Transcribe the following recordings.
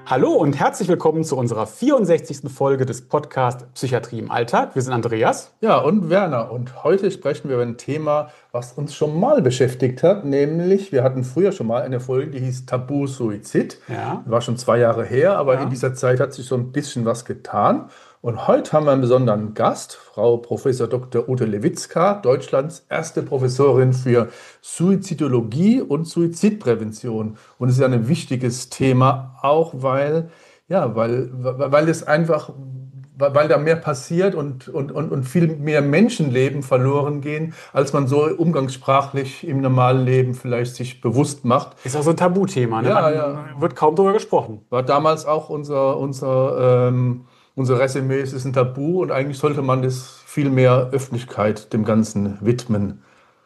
Hallo und herzlich willkommen zu unserer 64. Folge des Podcasts Psychiatrie im Alltag. Wir sind Andreas. Ja, und Werner. Und heute sprechen wir über ein Thema, was uns schon mal beschäftigt hat, nämlich, wir hatten früher schon mal eine Folge, die hieß Tabu Suizid. Ja. War schon 2 Jahre her, aber Ja. in dieser Zeit hat sich so ein bisschen was getan. Und heute haben wir einen besonderen Gast, Frau Professor Dr. Ute Lewitzka, Deutschlands erste Professorin für Suizidologie und Suizidprävention. Und es ist ja ein wichtiges Thema, auch weil es einfach, weil da mehr passiert und viel mehr Menschenleben verloren gehen, als man so umgangssprachlich im normalen Leben vielleicht sich bewusst macht. Ist auch so ein Tabuthema, ne? Ja. Wird kaum darüber gesprochen. War damals auch unser Resümee, es ist ein Tabu und eigentlich sollte man das viel mehr Öffentlichkeit dem Ganzen widmen.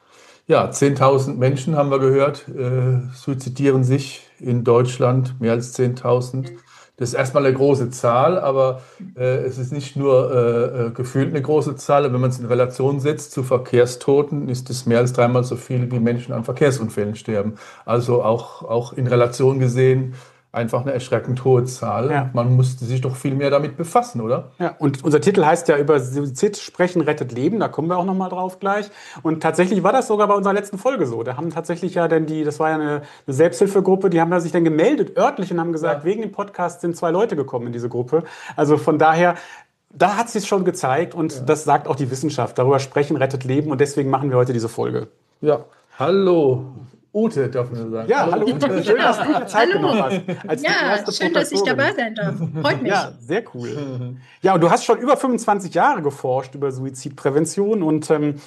Ja, 10.000 Menschen, haben wir gehört, suizidieren sich in Deutschland, mehr als 10.000. Das ist erstmal eine große Zahl, aber es ist nicht nur gefühlt eine große Zahl. Wenn man es in Relation setzt zu Verkehrstoten, ist es mehr als 3-mal so viel, wie Menschen an Verkehrsunfällen sterben. Also auch in Relation gesehen einfach eine erschreckend hohe Zahl. Ja. Man musste sich doch viel mehr damit befassen, oder? Ja, und unser Titel heißt ja über Suizid sprechen rettet Leben, da kommen wir auch nochmal drauf gleich. Und tatsächlich war das sogar bei unserer letzten Folge so. Da haben tatsächlich ja dann das war ja eine Selbsthilfegruppe, die haben da sich dann gemeldet, örtlich, und haben gesagt, wegen dem Podcast sind 2 Leute gekommen in diese Gruppe. Also von daher, da hat es sich schon gezeigt und das sagt auch die Wissenschaft. Darüber sprechen rettet Leben und deswegen machen wir heute diese Folge. Ja, hallo. Ute, darf man sagen. Ja, hallo Ute. Schön, dass du dir Zeit genommen hast. Als die erste schön, dass ich Professorin. dabei sein darf. Freut mich. Ja, sehr cool. Ja, und du hast schon über 25 Jahre geforscht über Suizidprävention und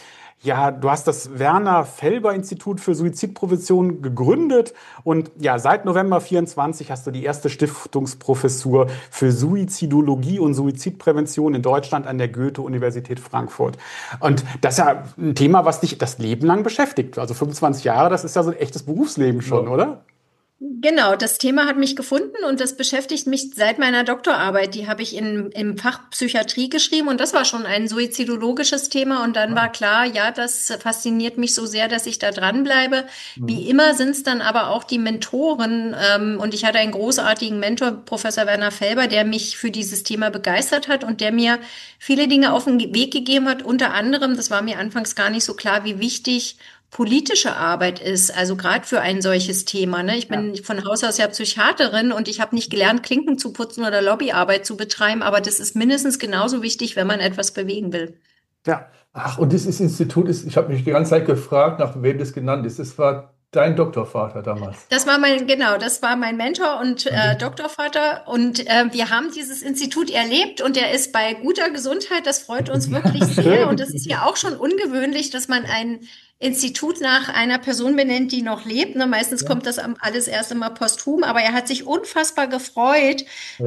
ja, du hast das Werner-Felber-Institut für Suizidprävention gegründet und ja, seit November 24 hast du die erste Stiftungsprofessur für Suizidologie und Suizidprävention in Deutschland an der Goethe-Universität Frankfurt. Und das ist ja ein Thema, was dich das Leben lang beschäftigt. Also 25 Jahre, das ist ja so ein echtes Berufsleben schon, oder? Genau, das Thema hat mich gefunden und das beschäftigt mich seit meiner Doktorarbeit. Die habe ich im Fach Psychiatrie geschrieben und das war schon ein suizidologisches Thema. Und dann war klar, ja, das fasziniert mich so sehr, dass ich da dranbleibe. Wie immer sind es dann aber auch die Mentoren. Und ich hatte einen großartigen Mentor, Professor Werner Felber, der mich für dieses Thema begeistert hat und der mir viele Dinge auf den Weg gegeben hat. Unter anderem, das war mir anfangs gar nicht so klar, wie wichtig politische Arbeit ist, also gerade für ein solches Thema. Ne? Ich bin von Haus aus ja Psychiaterin und ich habe nicht gelernt, Klinken zu putzen oder Lobbyarbeit zu betreiben, aber das ist mindestens genauso wichtig, wenn man etwas bewegen will. Ja. Ach, und dieses Institut ist, ich habe mich die ganze Zeit gefragt, nach wem das genannt ist. Das war dein Doktorvater damals. Das war mein Mentor und Doktorvater und wir haben dieses Institut erlebt und er ist bei guter Gesundheit, das freut uns wirklich sehr und das ist ja auch schon ungewöhnlich, dass man ein Institut nach einer Person benennt, die noch lebt. Ne? Meistens kommt das alles erst einmal posthum, aber er hat sich unfassbar gefreut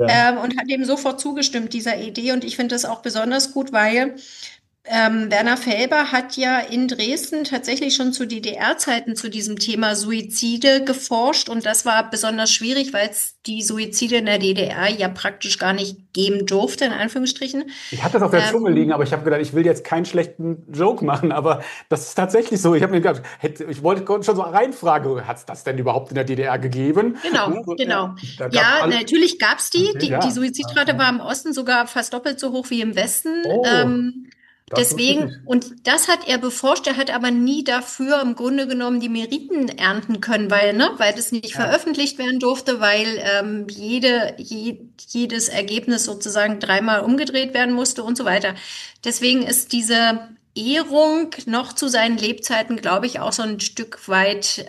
und hat dem sofort zugestimmt, dieser Idee. Und ich finde das auch besonders gut, weil Werner Felber hat ja in Dresden tatsächlich schon zu DDR-Zeiten zu diesem Thema Suizide geforscht und das war besonders schwierig, weil es die Suizide in der DDR ja praktisch gar nicht geben durfte, in Anführungsstrichen. Ich hatte das auf der Zunge liegen, aber ich habe gedacht, ich will jetzt keinen schlechten Joke machen, aber das ist tatsächlich so. Ich habe mir gedacht, ich wollte schon so reinfragen, hat es das denn überhaupt in der DDR gegeben? Genau. Ja, natürlich gab es die. Die Suizidrate war im Osten sogar fast doppelt so hoch wie im Westen. Deswegen, und das hat er beforscht, er hat aber nie dafür im Grunde genommen die Meriten ernten können, weil das nicht veröffentlicht werden durfte, weil jedes Ergebnis sozusagen 3-mal umgedreht werden musste und so weiter. Deswegen ist diese Ehrung noch zu seinen Lebzeiten, glaube ich, auch so ein Stück weit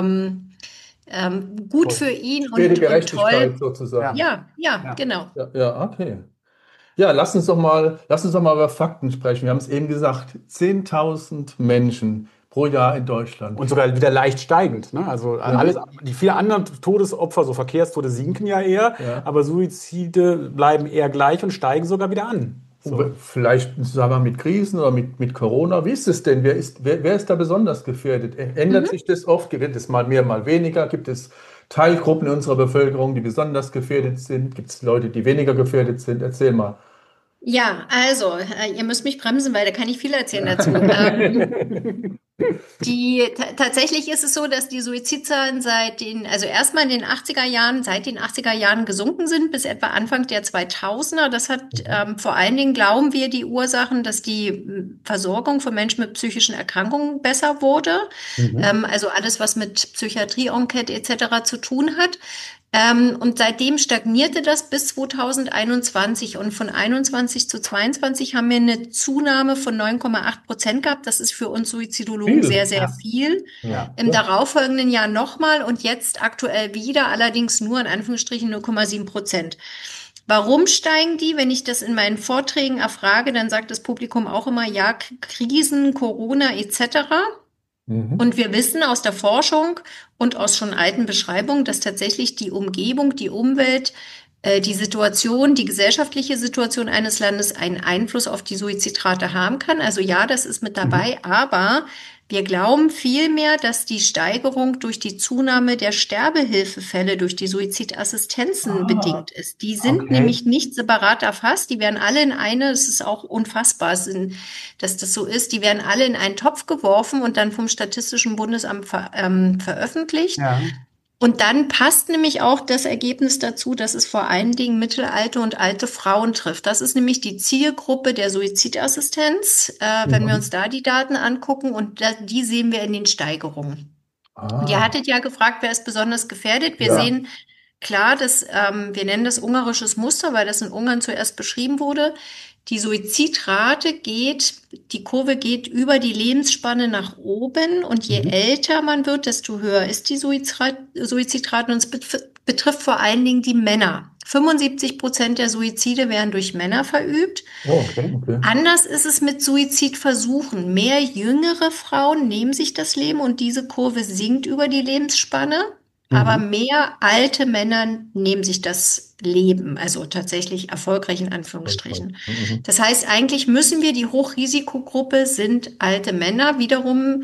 gut für ihn und toll. Sozusagen. Ja, genau. Ja, okay. Ja, lass uns doch mal über Fakten sprechen. Wir haben es eben gesagt, 10.000 Menschen pro Jahr in Deutschland. Und sogar wieder leicht steigend. Ne? Also die vielen anderen Todesopfer, so Verkehrstode, sinken ja eher, aber Suizide bleiben eher gleich und steigen sogar wieder an. So. Vielleicht im Zusammenhang mit Krisen oder mit Corona. Wie ist es denn? Wer ist da besonders gefährdet? Ändert sich das oft? Wird es mal mehr, mal weniger? Gibt es Teilgruppen in unserer Bevölkerung, die besonders gefährdet sind? Gibt es Leute, die weniger gefährdet sind? Erzähl mal. Ja, also, ihr müsst mich bremsen, weil da kann ich viel erzählen dazu. Tatsächlich ist es so, dass die Suizidzahlen also erstmal in den 80er Jahren, seit den 80er Jahren gesunken sind bis etwa Anfang der 2000er. Das hat vor allen Dingen, glauben wir, die Ursachen, dass die Versorgung von Menschen mit psychischen Erkrankungen besser wurde. Also alles, was mit Psychiatrie, Enquete etc. zu tun hat. Und seitdem stagnierte das bis 2021 und von 21 zu 22 haben wir eine Zunahme von 9,8% gehabt. Das ist für uns Suizidologen sehr, sehr viel. Ja. Im darauffolgenden Jahr nochmal und jetzt aktuell wieder, allerdings nur in Anführungsstrichen 0,7%. Warum steigen die? Wenn ich das in meinen Vorträgen erfrage, dann sagt das Publikum auch immer, ja, Krisen, Corona etc. Und wir wissen aus der Forschung und aus schon alten Beschreibungen, dass tatsächlich die Umgebung, die Umwelt, die Situation, die gesellschaftliche Situation eines Landes einen Einfluss auf die Suizidrate haben kann. Also ja, das ist mit dabei, aber wir glauben vielmehr, dass die Steigerung durch die Zunahme der Sterbehilfefälle durch die Suizidassistenzen bedingt ist. Die sind nämlich nicht separat erfasst. Die werden alle es ist auch unfassbar, dass das so ist, die werden alle in einen Topf geworfen und dann vom Statistischen Bundesamt veröffentlicht. Ja. Und dann passt nämlich auch das Ergebnis dazu, dass es vor allen Dingen mittelalte und alte Frauen trifft. Das ist nämlich die Zielgruppe der Suizidassistenz, wenn wir uns da die Daten angucken. Und die sehen wir in den Steigerungen. Und ihr hattet ja gefragt, wer ist besonders gefährdet. Wir sehen klar, dass wir nennen das ungarisches Muster, weil das in Ungarn zuerst beschrieben wurde. Die Suizidrate die Kurve geht über die Lebensspanne nach oben und je älter man wird, desto höher ist die Suizidrate und es betrifft vor allen Dingen die Männer. 75% der Suizide werden durch Männer verübt. Okay. Anders ist es mit Suizidversuchen. Mehr jüngere Frauen nehmen sich das Leben und diese Kurve sinkt über die Lebensspanne. Aber mehr alte Männer nehmen sich das Leben, also tatsächlich erfolgreich in Anführungsstrichen. Das heißt, eigentlich müssen wir, die Hochrisikogruppe sind alte Männer. Wiederum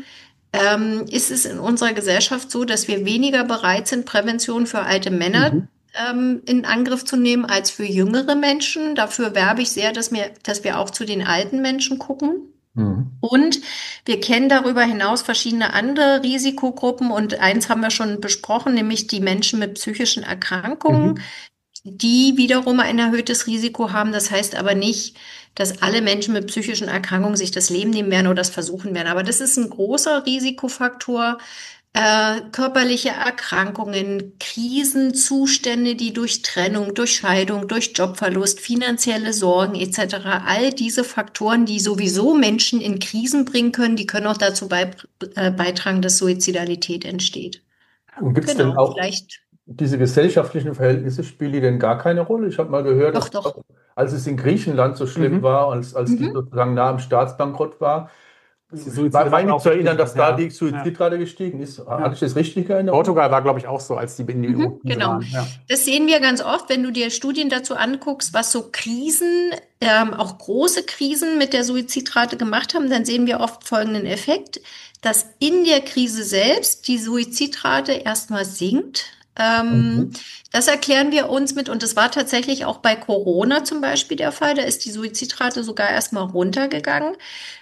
ist es in unserer Gesellschaft so, dass wir weniger bereit sind, Prävention für alte Männer in Angriff zu nehmen als für jüngere Menschen. Dafür werbe ich sehr, dass wir auch zu den alten Menschen gucken. Und wir kennen darüber hinaus verschiedene andere Risikogruppen und eins haben wir schon besprochen, nämlich die Menschen mit psychischen Erkrankungen, die wiederum ein erhöhtes Risiko haben. Das heißt aber nicht, dass alle Menschen mit psychischen Erkrankungen sich das Leben nehmen werden oder das versuchen werden. Aber das ist ein großer Risikofaktor. Körperliche Erkrankungen, Krisenzustände, die durch Trennung, durch Scheidung, durch Jobverlust, finanzielle Sorgen etc., all diese Faktoren, die sowieso Menschen in Krisen bringen können, die können auch dazu beitragen, dass Suizidalität entsteht. Und gibt es denn auch diese gesellschaftlichen Verhältnisse, spielen die denn gar keine Rolle? Ich habe mal gehört, doch. Als es in Griechenland so schlimm war, als die sozusagen nah am Staatsbankrott war, war nicht zu erinnern, dass da die Suizidrate gestiegen ist. Hatte ich das richtig erinnert? Portugal war, glaube ich, auch so, als die in die EU waren. Ja. Das sehen wir ganz oft, wenn du dir Studien dazu anguckst, was so Krisen, auch große Krisen mit der Suizidrate gemacht haben, dann sehen wir oft folgenden Effekt, dass in der Krise selbst die Suizidrate erstmal sinkt. Das erklären wir uns und das war tatsächlich auch bei Corona zum Beispiel der Fall, da ist die Suizidrate sogar erstmal runtergegangen.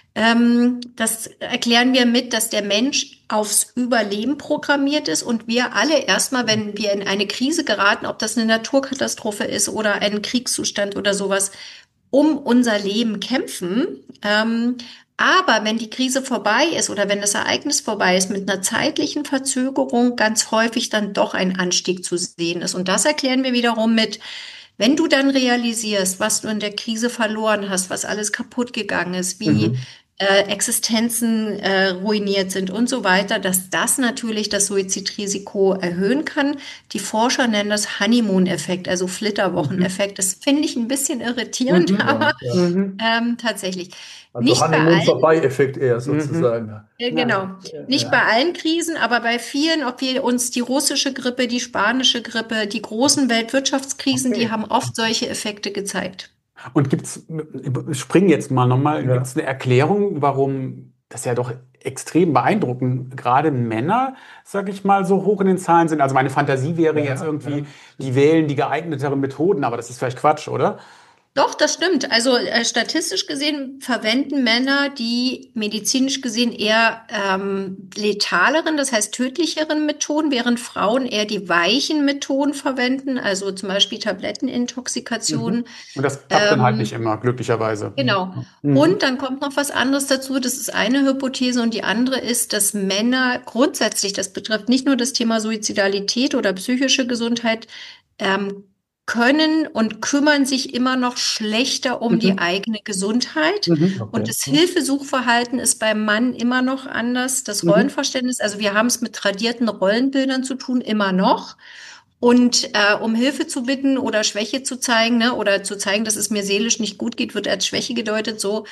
Das erklären wir dass der Mensch aufs Überleben programmiert ist und wir alle erstmal, wenn wir in eine Krise geraten, ob das eine Naturkatastrophe ist oder ein Kriegszustand oder sowas, um unser Leben kämpfen. Aber wenn die Krise vorbei ist oder wenn das Ereignis vorbei ist, mit einer zeitlichen Verzögerung ganz häufig dann doch ein Anstieg zu sehen ist. Und das erklären wir wiederum wenn du dann realisierst, was du in der Krise verloren hast, was alles kaputt gegangen ist, wie Existenzen ruiniert sind und so weiter, dass das natürlich das Suizidrisiko erhöhen kann. Die Forscher nennen das Honeymoon-Effekt, also Flitterwochen-Effekt. Das finde ich ein bisschen irritierend, aber tatsächlich. Also nicht Honeymoon-Vorbei-Effekt eher sozusagen. Genau. Nicht bei allen Krisen, aber bei vielen, ob wir uns die russische Grippe, die spanische Grippe, die großen Weltwirtschaftskrisen, die haben oft solche Effekte gezeigt. Und springen jetzt mal nochmal, gibt es eine Erklärung, warum das ja doch extrem beeindruckend, gerade Männer, sag ich mal, so hoch in den Zahlen sind? Also meine Fantasie wäre jetzt irgendwie, die wählen die geeigneteren Methoden, aber das ist vielleicht Quatsch, oder? Doch, das stimmt. Also statistisch gesehen verwenden Männer die medizinisch gesehen eher letaleren, das heißt tödlicheren Methoden, während Frauen eher die weichen Methoden verwenden, also zum Beispiel Tablettenintoxikation. Und das klappt dann halt nicht Ähm, immer, glücklicherweise. genau. Mhm. Und dann kommt noch was anderes dazu. Das ist eine Hypothese und die andere ist, dass Männer grundsätzlich, das betrifft nicht nur das Thema Suizidalität oder psychische Gesundheit, ähm, können und kümmern sich immer noch schlechter um die Mhm. eigene Gesundheit. Mhm. Und Okay. das Hilfesuchverhalten ist beim Mann immer noch anders. Das Mhm. Rollenverständnis, also wir haben es mit tradierten Rollenbildern zu tun, immer noch. Und um Hilfe zu bitten oder Schwäche zu zeigen, ne, oder zu zeigen, dass es mir seelisch nicht gut geht, wird als Schwäche gedeutet. So,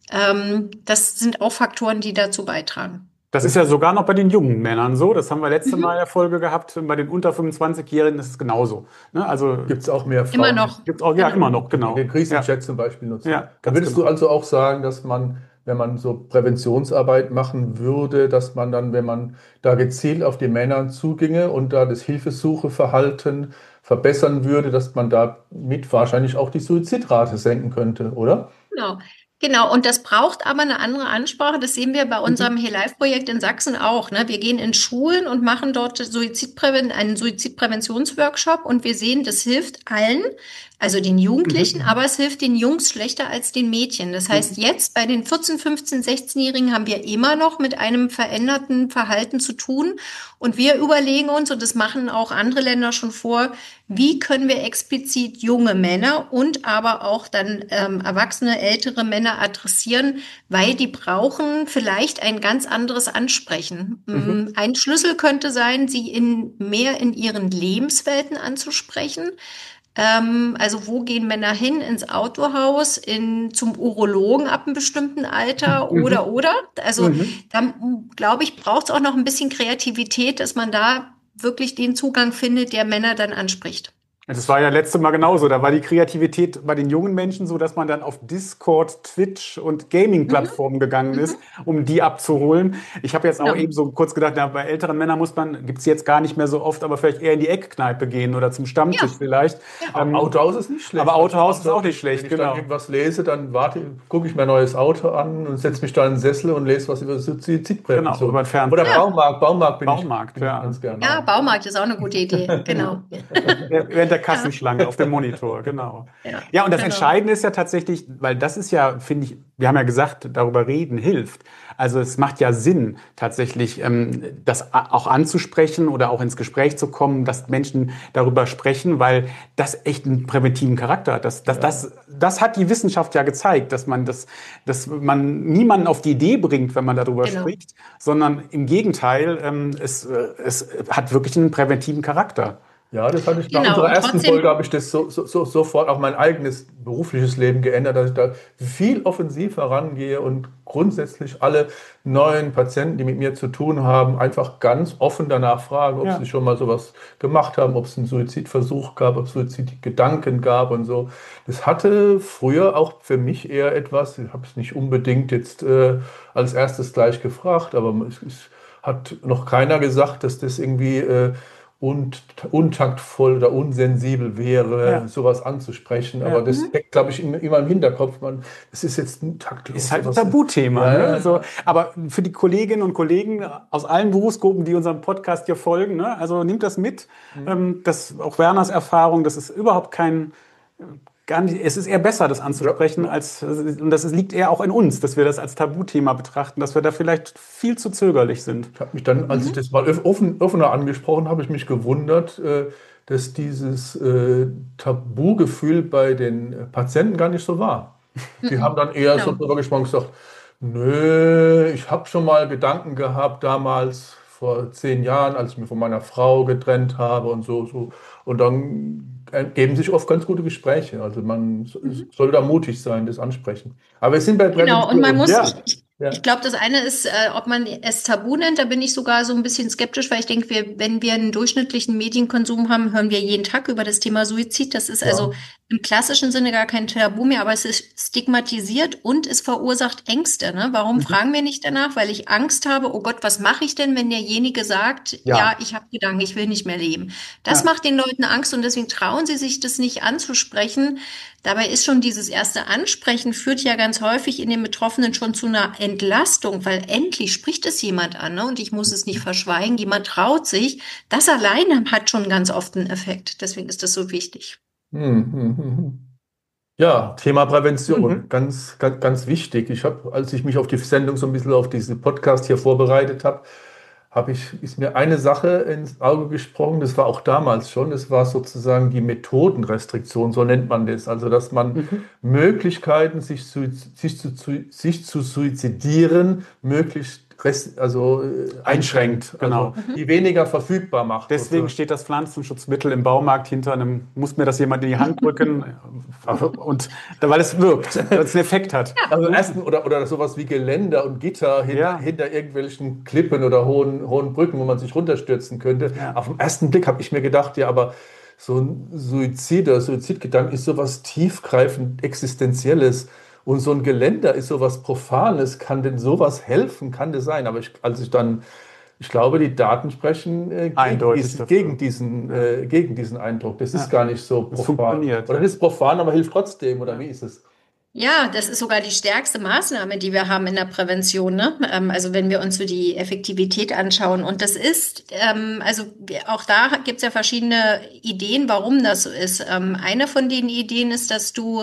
das sind auch Faktoren, die dazu beitragen. Das ist ja sogar noch bei den jungen Männern so. Das haben wir letzte Mal in Mhm. der Folge gehabt. Bei den unter 25-Jährigen ist es genauso. Ne? Also Gibt es auch mehr Immer Frauen, noch, gibt es auch, ja, immer genau. noch, die genau. den Ja, Krisenchat zum Beispiel nutzen. ja, Da ganz würdest du genau. also auch sagen, dass man, wenn man so Präventionsarbeit machen würde, dass man dann, wenn man da gezielt auf die Männer zuginge und da das Hilfesucheverhalten verbessern würde, dass man damit wahrscheinlich auch die Suizidrate senken könnte, oder? Genau, genau. Und das braucht aber eine andere Ansprache. Das sehen wir bei Mhm. unserem Here Life Projekt in Sachsen auch. Ne? Wir gehen in Schulen und machen dort einen Suizidpräventionsworkshop und wir sehen, das hilft allen, also den Jugendlichen, Mhm. aber es hilft den Jungs schlechter als den Mädchen. Das heißt, Mhm. jetzt bei den 14, 15, 16-Jährigen haben wir immer noch mit einem veränderten Verhalten zu tun. Und wir überlegen uns, und das machen auch andere Länder schon vor, wie können wir explizit junge Männer und aber auch dann erwachsene, ältere Männer adressieren, weil die brauchen vielleicht ein ganz anderes Ansprechen. Mhm. Ein Schlüssel könnte sein, sie mehr in ihren Lebenswelten anzusprechen. Also wo gehen Männer hin? Ins Autohaus, zum Urologen ab einem bestimmten Alter Mhm. oder? Also Mhm. da glaube ich, braucht es auch noch ein bisschen Kreativität, dass man da wirklich den Zugang findet, der Männer dann anspricht. Das war ja letztes Mal genauso. Da war die Kreativität bei den jungen Menschen so, dass man dann auf Discord, Twitch und Mhm, Gaming-Plattformen gegangen ist, mhm, um die abzuholen. Ich habe jetzt auch genau. eben so kurz gedacht, na, bei älteren Männern gibt es jetzt gar nicht mehr so oft, aber vielleicht eher in die Eckkneipe gehen oder zum Stammtisch Ja, vielleicht. ja. Autohaus ist nicht Aber schlecht. Autohaus ist auch nicht Wenn schlecht, ich dann genau. irgendwas lese, dann gucke ich mir ein neues Auto an und setze mich da in den Sessel und lese was über Genau, Suizidprävention. über den Oder Fernseher. Ja, Baumarkt Baumarkt, bin ich ja. ganz gern. ja, Baumarkt ist auch eine gute Idee. Genau. Während der Ja, Kassenschlange auf dem Monitor, genau. ja, Ja, und das genau. Entscheidende ist ja tatsächlich, weil das ist ja, finde ich, wir haben ja gesagt, darüber reden hilft. Also es macht ja Sinn, tatsächlich das auch anzusprechen oder auch ins Gespräch zu kommen, dass Menschen darüber sprechen, weil das echt einen präventiven Charakter hat. Ja. Das hat die Wissenschaft ja gezeigt, dass man niemanden auf die Idee bringt, wenn man darüber Genau. spricht, sondern im Gegenteil, es hat wirklich einen präventiven Charakter. Ja, das hatte ich nach Genau. unserer Und ersten Folge, trotzdem, habe ich das sofort auch mein eigenes berufliches Leben geändert, dass ich da viel offensiver rangehe und grundsätzlich alle neuen Patienten, die mit mir zu tun haben, einfach ganz offen danach fragen, ob sie Ja. schon mal sowas gemacht haben, ob es einen Suizidversuch gab, ob es Suizidgedanken gab und so. Das hatte früher auch für mich eher etwas, ich habe es nicht unbedingt jetzt als erstes gleich gefragt, aber es hat noch keiner gesagt, dass das irgendwie und untaktvoll oder unsensibel wäre, Ja. sowas anzusprechen. Aber Ja. das mhm, steckt, glaube ich, immer im Hinterkopf. Das ist jetzt ein Ist taktlos, halt ein sowas. Tabuthema, Ja, ne? ja, So, ja. aber für die Kolleginnen und Kollegen aus allen Berufsgruppen, die unserem Podcast hier folgen, ne? Also nimmt das mit. Hm. Das auch Werners Erfahrung, das ist überhaupt gar nicht, es ist eher besser, das Ja, anzusprechen, ja. und liegt eher auch in uns, dass wir das als Tabuthema betrachten, dass wir da vielleicht viel zu zögerlich sind. Ich habe mich dann, als ich mhm, das mal offener angesprochen habe, ich mich gewundert, dass dieses Tabugefühl bei den Patienten gar nicht so war. Die haben mhm. dann eher so Genau. drüber gesprochen und gesagt, nö, ich habe schon mal Gedanken gehabt, damals vor 10 Jahren, als ich mich von meiner Frau getrennt habe und so. Und dann ergeben sich oft ganz gute Gespräche. Also man Mhm. soll da mutig sein, das ansprechen. Aber wir sind bei Genau, und man Prävention. muss, Ja, ich Ja. glaube, das eine ist, ob man es Tabu nennt, da bin ich sogar so ein bisschen skeptisch, weil ich denke, wenn wir einen durchschnittlichen Medienkonsum haben, hören wir jeden Tag über das Thema Suizid. Das ist also Ja. im klassischen Sinne gar kein Tabu mehr, aber es ist stigmatisiert und es verursacht Ängste. Ne? Warum fragen wir nicht danach? Weil ich Angst habe, oh Gott, was mache ich denn, wenn derjenige sagt, ja, ich habe Gedanken, ich will nicht mehr leben. Das macht den Leuten Angst und deswegen trauen sie sich das nicht anzusprechen. Dabei ist schon dieses erste Ansprechen führt ja ganz häufig in den Betroffenen schon zu einer Entlastung, weil endlich spricht es jemand an, ne? Und ich muss es nicht verschweigen. Jemand traut sich. Das alleine hat schon ganz oft einen Effekt. Deswegen ist das so wichtig. Ja, Thema Prävention, ganz, ganz, ganz wichtig. Als ich mich auf die Sendung so ein bisschen auf diesen Podcast hier vorbereitet habe, ist mir eine Sache ins Auge gesprungen, das war auch damals schon, das war sozusagen die Methodenrestriktion, so nennt man das. Also, dass man Möglichkeiten, sich zu suizidieren, möglichst einschränkt, genau. Also, die weniger verfügbar macht. Deswegen steht das Pflanzenschutzmittel im Baumarkt hinter einem, muss mir das jemand in die Hand drücken, und weil es wirkt, weil es einen Effekt hat. Also oder sowas wie Geländer und Gitter hinter irgendwelchen Klippen oder hohen Brücken, wo man sich runterstürzen könnte. Ja. Auf den ersten Blick habe ich mir gedacht, ja, aber so ein Suizidgedanke ist sowas tiefgreifend Existenzielles. Und so ein Geländer ist sowas Profanes. Kann denn sowas helfen? Kann das sein? Aber ich glaube, die Daten sprechen gegen diesen Eindruck. Das ist gar nicht so profan. Oder das ist profan, aber hilft trotzdem. Oder wie ist es? Ja, das ist sogar die stärkste Maßnahme, die wir haben in der Prävention, ne? Also wenn wir uns so die Effektivität anschauen. Und das ist, auch da gibt's ja verschiedene Ideen, warum das so ist. Eine von den Ideen ist, dass du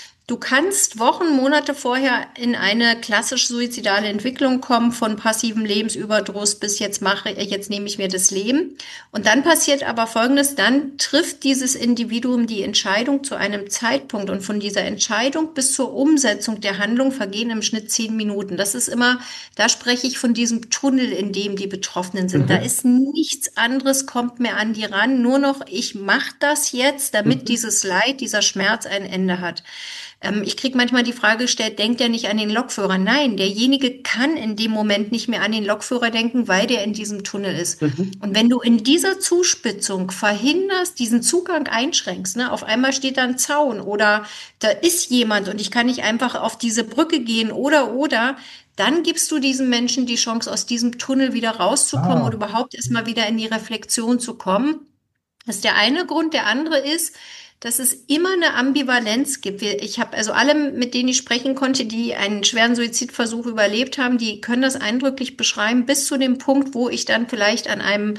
kannst Wochen, Monate vorher in eine klassisch suizidale Entwicklung kommen, von passivem Lebensüberdruss bis jetzt nehme ich mir das Leben. Und dann passiert aber Folgendes, dann trifft dieses Individuum die Entscheidung zu einem Zeitpunkt und von dieser Entscheidung bis zur Umsetzung der Handlung vergehen im Schnitt 10 Minuten. Das ist immer, da spreche ich von diesem Tunnel, in dem die Betroffenen sind. Da ist nichts anderes, kommt mehr an die ran, nur noch ich mache das jetzt, damit dieses Leid, dieser Schmerz ein Ende hat. Ich kriege manchmal die Frage gestellt, denkt er nicht an den Lokführer? Nein, derjenige kann in dem Moment nicht mehr an den Lokführer denken, weil der in diesem Tunnel ist. Und wenn du in dieser Zuspitzung verhinderst, diesen Zugang einschränkst, ne, auf einmal steht da ein Zaun oder da ist jemand und ich kann nicht einfach auf diese Brücke gehen oder, dann gibst du diesem Menschen die Chance, aus diesem Tunnel wieder rauszukommen und überhaupt erstmal wieder in die Reflexion zu kommen. Das ist der eine Grund. Der andere ist, dass es immer eine Ambivalenz gibt. Ich habe also alle, mit denen ich sprechen konnte, die einen schweren Suizidversuch überlebt haben, die können das eindrücklich beschreiben, bis zu dem Punkt, wo ich dann vielleicht an einem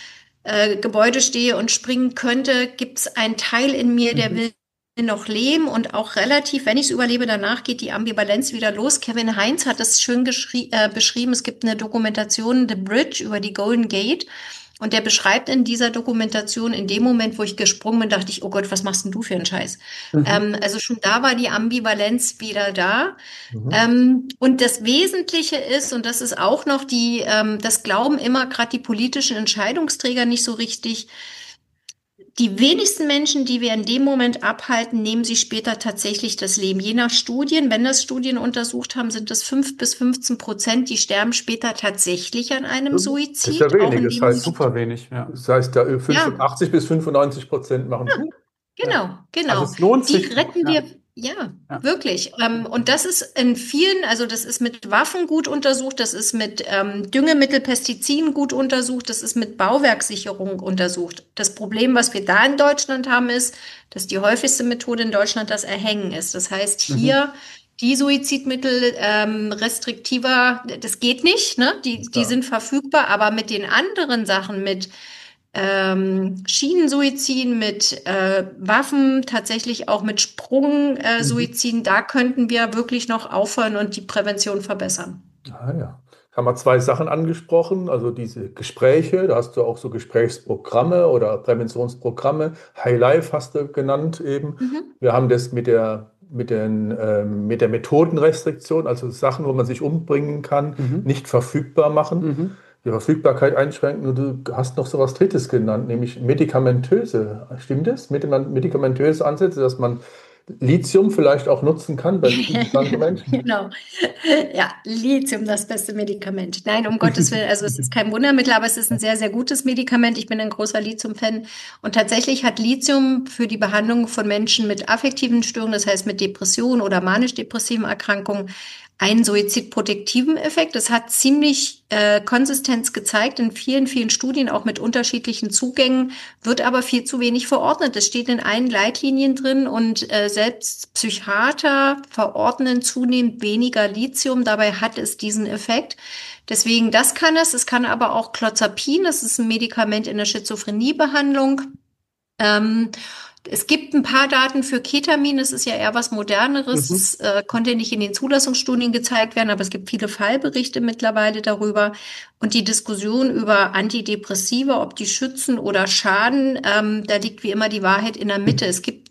Gebäude stehe und springen könnte, gibt es einen Teil in mir, der will noch leben und auch relativ, wenn ich es überlebe, danach geht die Ambivalenz wieder los. Kevin Heinz hat das schön beschrieben. Es gibt eine Dokumentation, The Bridge, über die Golden Gate. Und der beschreibt in dieser Dokumentation, in dem Moment, wo ich gesprungen bin, dachte ich, oh Gott, was machst denn du für einen Scheiß? Also schon da war die Ambivalenz wieder da. Und das Wesentliche ist, und das ist auch noch das glauben immer gerade die politischen Entscheidungsträger nicht so richtig, die wenigsten Menschen, die wir in dem Moment abhalten, nehmen sich später tatsächlich das Leben. Je nach Studien, wenn das Studien untersucht haben, sind es 5-15%, die sterben später tatsächlich an einem Suizid. Das ist ja wenig, das heißt super wenig. Ja. Das heißt, 85-95% machen. Genau. Also es lohnt sich. Die retten wir. Ja, wirklich. Und das ist in vielen, also das ist mit Waffen gut untersucht, das ist mit Düngemittel, Pestiziden gut untersucht, das ist mit Bauwerkssicherung untersucht. Das Problem, was wir da in Deutschland haben, ist, dass die häufigste Methode in Deutschland das Erhängen ist. Das heißt, hier die Suizidmittel restriktiver, das geht nicht, ne? Die sind verfügbar, aber mit den anderen Sachen, mit Schienensuiziden, mit Waffen, tatsächlich auch mit Sprungsuiziden, da könnten wir wirklich noch aufhören und die Prävention verbessern. Ja. Haben wir 2 Sachen angesprochen, also diese Gespräche, da hast du auch so Gesprächsprogramme oder Präventionsprogramme, High Life hast du genannt eben. Wir haben das mit der Methodenrestriktion, also Sachen, wo man sich umbringen kann, nicht verfügbar machen. Die Verfügbarkeit einschränken. Und du hast noch so was Drittes genannt, nämlich medikamentöse. Stimmt das? Medikamentöse Ansätze, dass man Lithium vielleicht auch nutzen kann bei kranken Menschen. Genau. Ja, Lithium, das beste Medikament. Nein, um Gottes Willen, also es ist kein Wundermittel, aber es ist ein sehr, sehr gutes Medikament. Ich bin ein großer Lithium-Fan. Und tatsächlich hat Lithium für die Behandlung von Menschen mit affektiven Störungen, das heißt mit Depressionen oder manisch-depressiven Erkrankungen, einen suizidprotektiven Effekt. Das hat ziemlich Konsistenz gezeigt in vielen, vielen Studien, auch mit unterschiedlichen Zugängen, wird aber viel zu wenig verordnet. Das steht in allen Leitlinien drin und selbst Psychiater verordnen zunehmend weniger Lithium. Dabei hat es diesen Effekt. Deswegen, das kann es. Es kann aber auch Clozapin. Das ist ein Medikament in der Schizophreniebehandlung. Es gibt ein paar Daten für Ketamin, das ist ja eher was Moderneres. Es konnte nicht in den Zulassungsstudien gezeigt werden, aber es gibt viele Fallberichte mittlerweile darüber. Und die Diskussion über Antidepressiva, ob die schützen oder schaden, da liegt wie immer die Wahrheit in der Mitte. Es gibt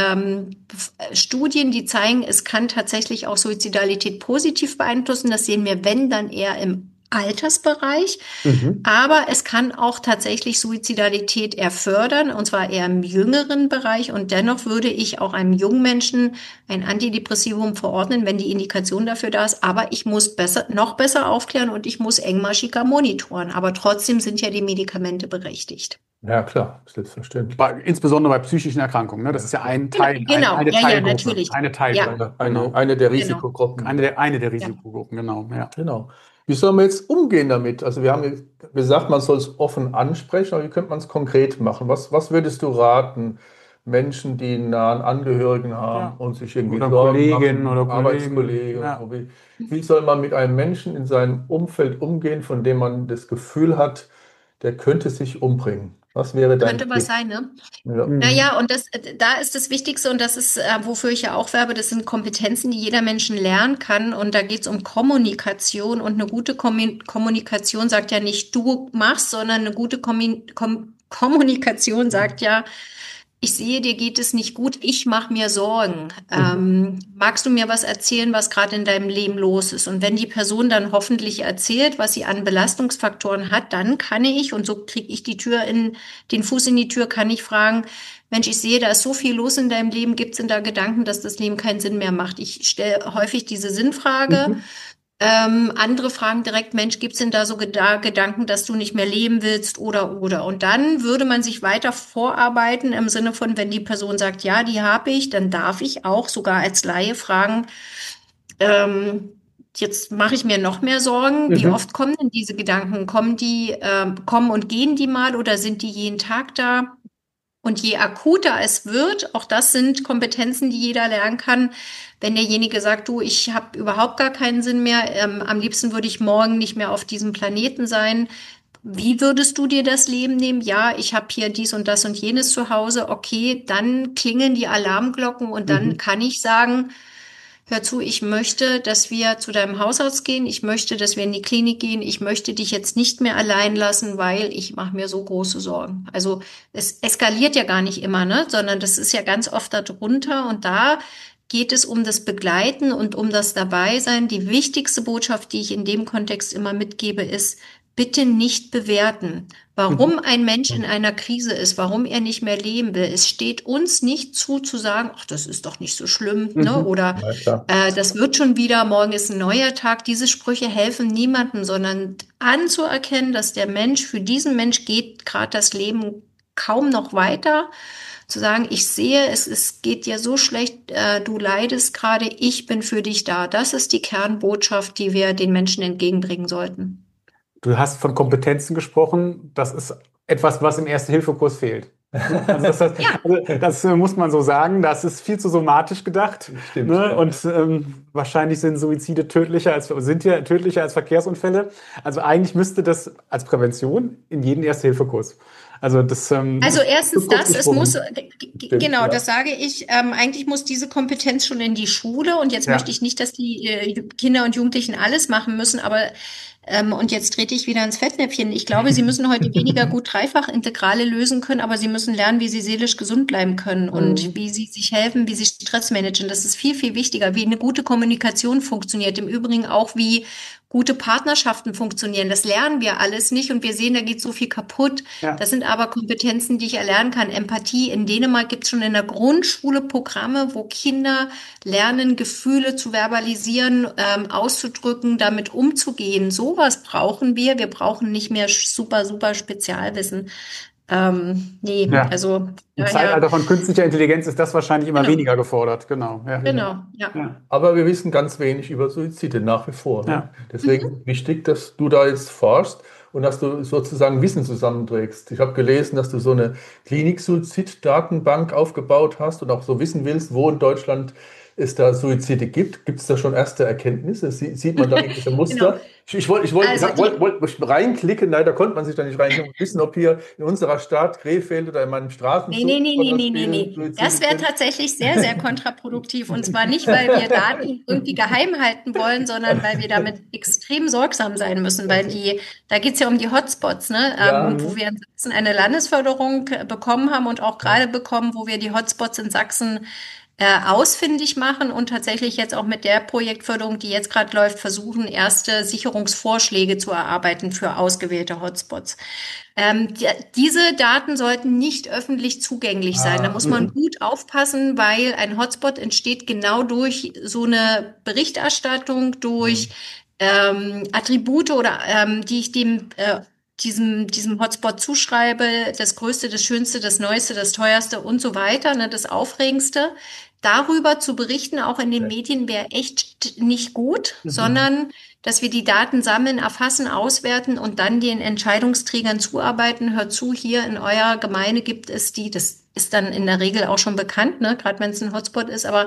Studien, die zeigen, es kann tatsächlich auch Suizidalität positiv beeinflussen. Das sehen wir, wenn, dann eher im Altersbereich. Aber es kann auch tatsächlich Suizidalität eher fördern, und zwar eher im jüngeren Bereich. Und dennoch würde ich auch einem jungen Menschen ein Antidepressivum verordnen, wenn die Indikation dafür da ist. Aber ich muss noch besser aufklären und ich muss engmaschiger monitoren. Aber trotzdem sind ja die Medikamente berechtigt. Ja, klar, selbstverständlich. Insbesondere bei psychischen Erkrankungen. Ne? Das ist ja ein Teil, genau. eine Ja, Teilgruppe. Natürlich. Eine Teilgruppe. Eine der Risikogruppen. Eine der Risikogruppen, genau. Ja. Genau. Wie soll man jetzt umgehen damit? Also wir haben jetzt gesagt, man soll es offen ansprechen, aber wie könnte man es konkret machen? Was würdest du raten, Menschen, die einen nahen Angehörigen haben und sich irgendwie oder Sorgen Kolleginnen machen, oder Arbeitskollegen? Ja. Wie soll man mit einem Menschen in seinem Umfeld umgehen, von dem man das Gefühl hat, der könnte sich umbringen? Was wäre dein Könnte was sein, ne? Ja. Naja, und da ist das Wichtigste, und das ist, wofür ich ja auch werbe, das sind Kompetenzen, die jeder Mensch lernen kann. Und da geht es um Kommunikation. Und eine gute Kommunikation sagt ja nicht, du machst, sondern eine gute Kommunikation sagt ja, ich sehe, dir geht es nicht gut, ich mache mir Sorgen. Magst du mir was erzählen, was gerade in deinem Leben los ist? Und wenn die Person dann hoffentlich erzählt, was sie an Belastungsfaktoren hat, dann kann ich, und so kriege ich den Fuß in die Tür, kann ich fragen, Mensch, ich sehe, da ist so viel los in deinem Leben, gibt es denn da Gedanken, dass das Leben keinen Sinn mehr macht? Ich stelle häufig diese Sinnfrage. Andere fragen direkt, Mensch, gibt's denn da so Gedanken, dass du nicht mehr leben willst oder? Und dann würde man sich weiter vorarbeiten im Sinne von, wenn die Person sagt, ja, die habe ich, dann darf ich auch sogar als Laie fragen, jetzt mache ich mir noch mehr Sorgen. Wie oft kommen denn diese Gedanken? Kommen und gehen die mal oder sind die jeden Tag da? Und je akuter es wird, auch das sind Kompetenzen, die jeder lernen kann, wenn derjenige sagt, du, ich habe überhaupt gar keinen Sinn mehr, am liebsten würde ich morgen nicht mehr auf diesem Planeten sein. Wie würdest du dir das Leben nehmen? Ja, ich habe hier dies und das und jenes zu Hause. Okay, dann klingeln die Alarmglocken und dann kann ich sagen, hör zu, ich möchte, dass wir zu deinem Hausarzt gehen. Ich möchte, dass wir in die Klinik gehen. Ich möchte dich jetzt nicht mehr allein lassen, weil ich mache mir so große Sorgen. Also es eskaliert ja gar nicht immer, ne? Sondern das ist ja ganz oft darunter. Und da geht es um das Begleiten und um das Dabeisein. Die wichtigste Botschaft, die ich in dem Kontext immer mitgebe, ist, bitte nicht bewerten, warum ein Mensch in einer Krise ist, warum er nicht mehr leben will. Es steht uns nicht zu sagen, ach, das ist doch nicht so schlimm, ne? Oder das wird schon wieder, morgen ist ein neuer Tag. Diese Sprüche helfen niemandem, sondern anzuerkennen, dass der Mensch, für diesen Mensch geht gerade das Leben kaum noch weiter. Zu sagen, ich sehe, es geht dir so schlecht, du leidest gerade, ich bin für dich da. Das ist die Kernbotschaft, die wir den Menschen entgegenbringen sollten. Du hast von Kompetenzen gesprochen. Das ist etwas, was im Erste-Hilfe-Kurs fehlt. Also das muss man so sagen. Das ist viel zu somatisch gedacht. Stimmt, ne? Ja. Und wahrscheinlich sind Suizide tödlicher als Verkehrsunfälle. Also eigentlich müsste das als Prävention in jeden Erste-Hilfe-Kurs. Also erstens es muss, genau, ja. das sage ich, eigentlich muss diese Kompetenz schon in die Schule und jetzt möchte ich nicht, dass die Kinder und Jugendlichen alles machen müssen, aber und jetzt trete ich wieder ins Fettnäpfchen. Ich glaube, sie müssen heute weniger gut Dreifach-Integrale lösen können, aber sie müssen lernen, wie sie seelisch gesund bleiben können und wie sie sich helfen, wie sie Stress managen. Das ist viel, viel wichtiger, wie eine gute Kommunikation funktioniert. Im Übrigen auch, wie gute Partnerschaften funktionieren. Das lernen wir alles nicht und wir sehen, da geht so viel kaputt. Ja. Das sind aber Kompetenzen, die ich erlernen kann. Empathie. In Dänemark gibt es schon in der Grundschule Programme, wo Kinder lernen, Gefühle zu verbalisieren, auszudrücken, damit umzugehen. Sowas brauchen wir. Wir brauchen nicht mehr super, super Spezialwissen. Nee, Ja. also Im Zeitalter von künstlicher Intelligenz ist das wahrscheinlich immer Genau. weniger gefordert. Genau. Ja. Genau, ja. Ja. Aber wir wissen ganz wenig über Suizide nach wie vor. Ne? Ja. Deswegen ist es wichtig, dass du da jetzt forschst und dass du sozusagen Wissen zusammenträgst. Ich habe gelesen, dass du so eine Klinik-Suizid-Datenbank aufgebaut hast und auch so wissen willst, wo in Deutschland es da Suizide gibt. Gibt es da schon erste Erkenntnisse? Sieht man da irgendwelche Muster? Genau. Ich wollte reinklicken, leider konnte man sich da nicht reinklicken und wissen, ob hier in unserer Stadt Krefeld oder in meinem Straßenzug Nee. Das wäre tatsächlich sehr, sehr kontraproduktiv. Und zwar nicht, weil wir Daten irgendwie geheim halten wollen, sondern weil wir damit extrem sorgsam sein müssen. Weil da geht es ja um die Hotspots, ne? Wo wir in Sachsen eine Landesförderung bekommen haben und auch gerade bekommen, wo wir die Hotspots in Sachsen ausfindig machen und tatsächlich jetzt auch mit der Projektförderung, die jetzt gerade läuft, versuchen, erste Sicherungsvorschläge zu erarbeiten für ausgewählte Hotspots. Diese Daten sollten nicht öffentlich zugänglich sein. Da muss man gut aufpassen, weil ein Hotspot entsteht genau durch so eine Berichterstattung, durch Attribute oder die ich diesem Hotspot zuschreibe, das Größte, das Schönste, das Neueste, das Teuerste und so weiter, ne, das Aufregendste. Darüber zu berichten, auch in den Medien, wäre echt nicht gut, sondern dass wir die Daten sammeln, erfassen, auswerten und dann den Entscheidungsträgern zuarbeiten. Hört zu, hier in eurer Gemeinde gibt es die, das ist dann in der Regel auch schon bekannt, ne, gerade wenn es ein Hotspot ist, aber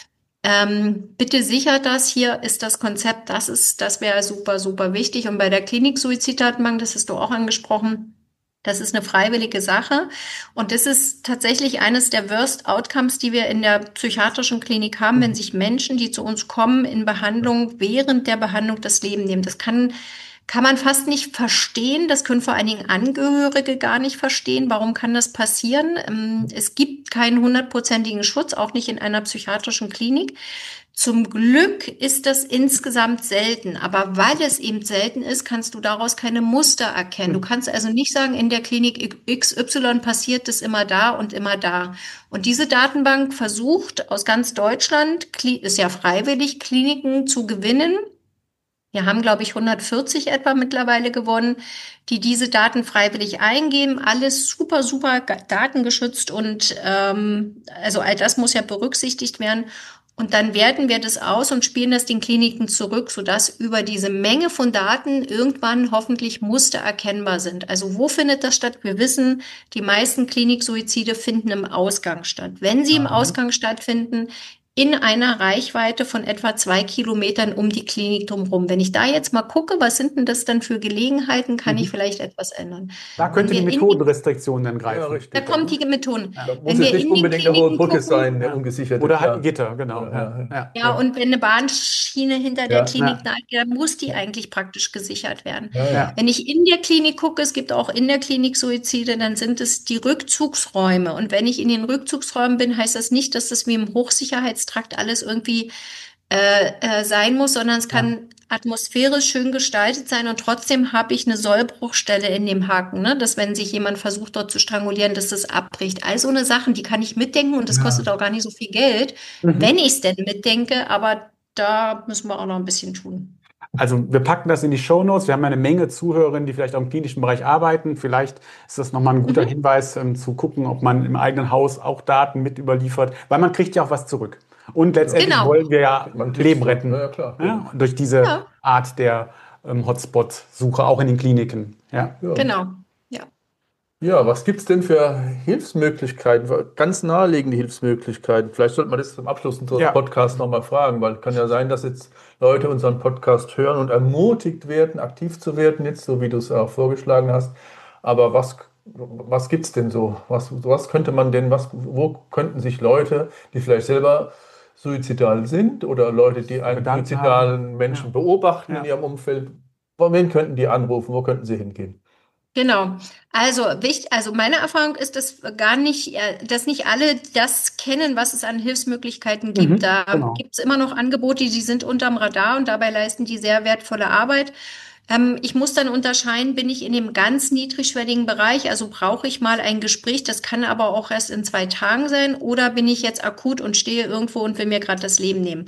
bitte sichert das, hier ist das Konzept, das wäre super, super wichtig. Und bei der Klinik-Suiziddatenbank, das hast du auch angesprochen, das ist eine freiwillige Sache. Und das ist tatsächlich eines der Worst Outcomes, die wir in der psychiatrischen Klinik haben, wenn sich Menschen, die zu uns kommen, in Behandlung, während der Behandlung das Leben nehmen. Das kann man fast nicht verstehen. Das können vor allen Dingen Angehörige gar nicht verstehen. Warum kann das passieren? Es gibt keinen 100%igen Schutz, auch nicht in einer psychiatrischen Klinik. Zum Glück ist das insgesamt selten, aber weil es eben selten ist, kannst du daraus keine Muster erkennen. Du kannst also nicht sagen, in der Klinik XY passiert es immer da und immer da. Und diese Datenbank versucht aus ganz Deutschland, ist ja freiwillig, Kliniken zu gewinnen. Wir haben, glaube ich, 140 etwa mittlerweile gewonnen, die diese Daten freiwillig eingeben. Alles super, super datengeschützt und also all das muss ja berücksichtigt werden. Und dann werten wir das aus und spielen das den Kliniken zurück, sodass über diese Menge von Daten irgendwann hoffentlich Muster erkennbar sind. Also wo findet das statt? Wir wissen, die meisten Kliniksuizide finden im Ausgang statt. Wenn sie im Ausgang stattfinden, in einer Reichweite von etwa 2 Kilometern um die Klinik drumherum. Wenn ich da jetzt mal gucke, was sind denn das dann für Gelegenheiten, kann ich vielleicht etwas ändern. Da könnte die Methodenrestriktion dann greifen. Ja, richtig. Da kommt die Methoden. Da muss es nicht unbedingt eine hohe Brücke sein, eine ungesicherte. Oder halt ein Gitter, genau. Ja, und wenn eine Bahnschiene hinter der Klinik nahe geht, dann muss die eigentlich praktisch gesichert werden. Ja. Wenn ich in der Klinik gucke, es gibt auch in der Klinik Suizide, dann sind es die Rückzugsräume. Und wenn ich in den Rückzugsräumen bin, heißt das nicht, dass das wie im Hochsicherheitstrakt alles irgendwie sein muss, sondern es kann atmosphärisch schön gestaltet sein und trotzdem habe ich eine Sollbruchstelle in dem Haken, ne? Dass wenn sich jemand versucht, dort zu strangulieren, dass das abbricht. All so eine Sachen, die kann ich mitdenken und das kostet auch gar nicht so viel Geld, wenn ich es denn mitdenke, aber da müssen wir auch noch ein bisschen tun. Also wir packen das in die Shownotes. Wir haben eine Menge Zuhörerinnen, die vielleicht auch im klinischen Bereich arbeiten. Vielleicht ist das nochmal ein guter Hinweis, zu gucken, ob man im eigenen Haus auch Daten mit überliefert, weil man kriegt ja auch was zurück. Und letztendlich wollen wir ja Leben retten. Ja, klar. Ja, durch diese Art der Hotspot-Suche auch in den Kliniken. Ja. Genau. Ja, was gibt es denn für Hilfsmöglichkeiten, ganz naheliegende Hilfsmöglichkeiten? Vielleicht sollte man das zum Abschluss unseres Podcasts nochmal fragen, weil es kann ja sein, dass jetzt Leute unseren Podcast hören und ermutigt werden, aktiv zu werden, jetzt so wie du es auch vorgeschlagen hast. Aber was gibt es denn so? Was könnte man denn, wo könnten sich Leute, die vielleicht selber suizidal sind oder Leute, die einen suizidalen Menschen beobachten in ihrem Umfeld, wen könnten die anrufen, wo könnten sie hingehen? Genau. Also meine Erfahrung ist, dass gar nicht, dass nicht alle das kennen, was es an Hilfsmöglichkeiten gibt. Da Genau. gibt es immer noch Angebote, die sind unterm Radar und dabei leisten die sehr wertvolle Arbeit. Ich muss dann unterscheiden, bin ich in dem ganz niedrigschwelligen Bereich, also brauche ich mal ein Gespräch, das kann aber auch erst in 2 Tagen sein, oder bin ich jetzt akut und stehe irgendwo und will mir gerade das Leben nehmen.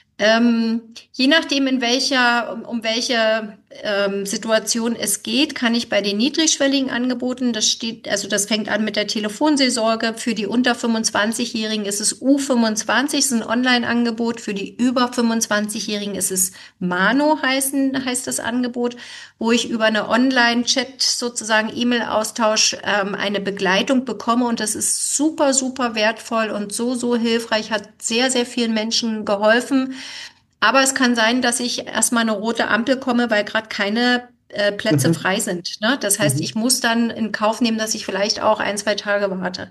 Je nachdem, um welche Situation es geht, kann ich bei den niedrigschwelligen Angeboten, das fängt an mit der Telefonseelsorge. Für die unter 25-Jährigen ist es U25, ist ein Online-Angebot. Für die über 25-Jährigen ist es Mano heißt das Angebot, wo ich über eine Online-Chat sozusagen E-Mail-Austausch eine Begleitung bekomme. Und das ist super, super wertvoll und so hilfreich, hat sehr, sehr vielen Menschen geholfen. Aber es kann sein, dass ich erstmal eine rote Ampel komme, weil gerade keine Plätze Mhm. frei sind. Ne? Das heißt, Mhm. ich muss dann in Kauf nehmen, dass ich vielleicht auch 1, 2 Tage warte.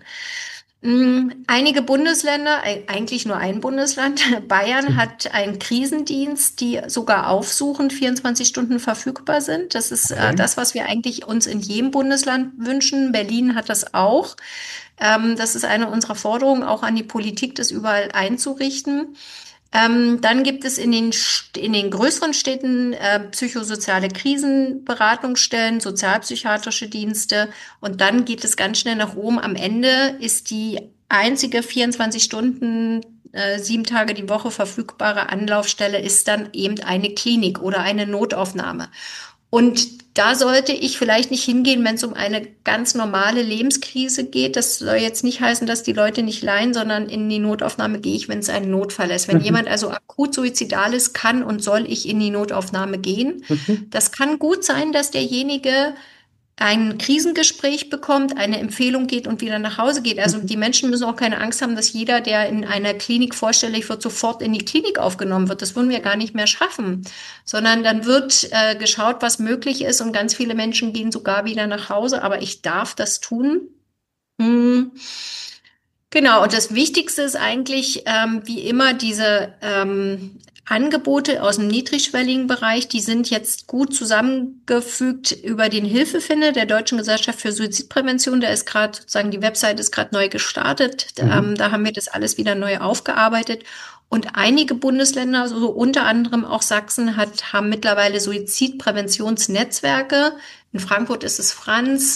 Einige Bundesländer, eigentlich nur ein Bundesland, Bayern hat einen Krisendienst, die sogar aufsuchend 24 Stunden verfügbar sind. Das ist Okay. das, was wir eigentlich uns in jedem Bundesland wünschen. Berlin hat das auch. Das ist eine unserer Forderungen, auch an die Politik, das überall einzurichten. Dann gibt es in den größeren Städten psychosoziale Krisenberatungsstellen, sozialpsychiatrische Dienste und dann geht es ganz schnell nach oben. Am Ende ist die einzige 24 Stunden, 7 Tage die Woche verfügbare Anlaufstelle ist dann eben eine Klinik oder eine Notaufnahme. Und da sollte ich vielleicht nicht hingehen, wenn es um eine ganz normale Lebenskrise geht. Das soll jetzt nicht heißen, dass die Leute nicht leiden, sondern in die Notaufnahme gehe ich, wenn es ein Notfall ist. Wenn Mhm. jemand also akut suizidal ist, kann und soll ich in die Notaufnahme gehen. Mhm. Das kann gut sein, dass derjenige ein Krisengespräch bekommt, eine Empfehlung geht und wieder nach Hause geht. Also Mhm. die Menschen müssen auch keine Angst haben, dass jeder, der in einer Klinik vorstellig wird, sofort in die Klinik aufgenommen wird. Das würden wir gar nicht mehr schaffen, sondern dann wird geschaut, was möglich ist und ganz viele Menschen gehen sogar wieder nach Hause. Aber ich darf das tun. Hm. Genau, und das Wichtigste ist eigentlich, wie immer, diese Angebote aus dem niedrigschwelligen Bereich, die sind jetzt gut zusammengefügt über den Hilfefinder der Deutschen Gesellschaft für Suizidprävention. Der ist gerade, sozusagen, die Website ist gerade neu gestartet. Mhm. Da haben wir das alles wieder neu aufgearbeitet. Und einige Bundesländer, so unter anderem auch Sachsen, haben mittlerweile Suizidpräventionsnetzwerke. In Frankfurt ist es Franz.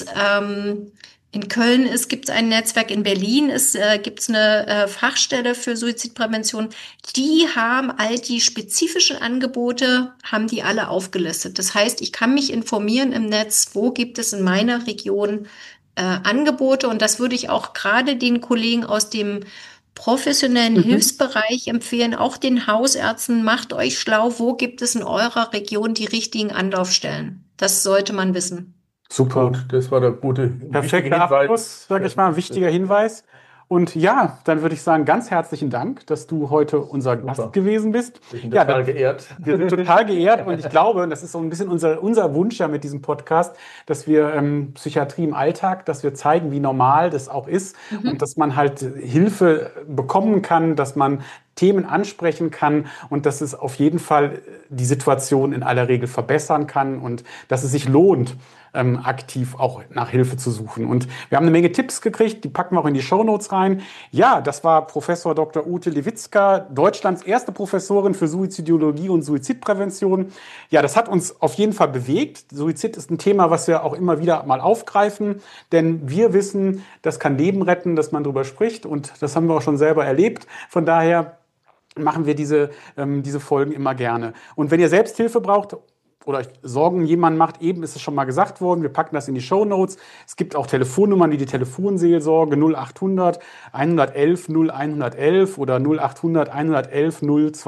In Köln gibt es ein Netzwerk, in Berlin gibt es eine Fachstelle für Suizidprävention. Die haben all die spezifischen Angebote, haben die alle aufgelistet. Das heißt, ich kann mich informieren im Netz, wo gibt es in meiner Region Angebote. Und das würde ich auch gerade den Kollegen aus dem professionellen Mhm. Hilfsbereich empfehlen, auch den Hausärzten, macht euch schlau, wo gibt es in eurer Region die richtigen Anlaufstellen. Das sollte man wissen. Super. Gut, das war der gute, wichtige Perfekter Hinweis. Abschluss, sage ich mal, ein wichtiger Hinweis. Und ja, dann würde ich sagen, ganz herzlichen Dank, dass du heute unser Gast Super. gewesen bist. Ich bin Ja, total geehrt. wir sind total geehrt und ich glaube, und das ist so ein bisschen unser Wunsch ja mit diesem Podcast, dass wir Psychiatrie im Alltag, dass wir zeigen, wie normal das auch ist und Mhm. dass man halt Hilfe bekommen kann, dass man Themen ansprechen kann und dass es auf jeden Fall die Situation in aller Regel verbessern kann und dass es sich lohnt, aktiv auch nach Hilfe zu suchen. Und wir haben eine Menge Tipps gekriegt, die packen wir auch in die Shownotes rein. Ja, das war Professor Dr. Ute Lewitzka, Deutschlands erste Professorin für Suizidiologie und Suizidprävention. Ja, das hat uns auf jeden Fall bewegt. Suizid ist ein Thema, was wir auch immer wieder mal aufgreifen, denn wir wissen, das kann Leben retten, dass man darüber spricht und das haben wir auch schon selber erlebt. Von daher machen wir diese Folgen immer gerne. Und wenn ihr selbst Hilfe braucht oder euch Sorgen jemand macht, eben ist es schon mal gesagt worden, wir packen das in die Shownotes. Es gibt auch Telefonnummern wie die Telefonseelsorge 0800 111 0111 oder 0800 111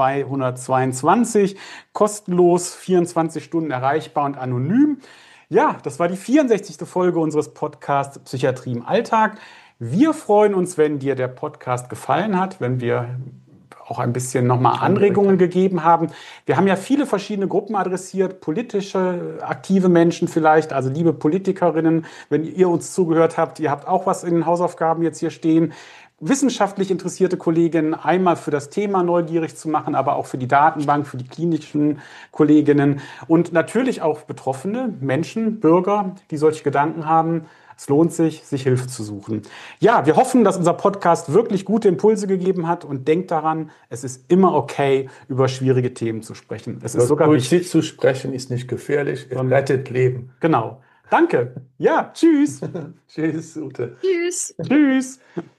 0222. Kostenlos, 24 Stunden erreichbar und anonym. Ja, das war die 64. Folge unseres Podcasts Psychiatrie im Alltag. Wir freuen uns, wenn dir der Podcast gefallen hat, wenn wir auch ein bisschen nochmal Anregungen gegeben haben. Wir haben ja viele verschiedene Gruppen adressiert, politische, aktive Menschen vielleicht, also liebe Politikerinnen, wenn ihr uns zugehört habt, ihr habt auch was in den Hausaufgaben jetzt hier stehen. wissenschaftlich interessierte Kolleginnen einmal für das Thema neugierig zu machen, aber auch für die Datenbank, für die klinischen Kolleginnen und natürlich auch betroffene Menschen, Bürger, die solche Gedanken haben. Es lohnt sich, sich Hilfe zu suchen. Ja, wir hoffen, dass unser Podcast wirklich gute Impulse gegeben hat und denkt daran, es ist immer okay, über schwierige Themen zu sprechen. Es ist sogar Suizid zu sprechen ist nicht gefährlich, es rettet Leben. Genau. Danke. Ja, tschüss. Tschüss, Ute. Tschüss. Tschüss.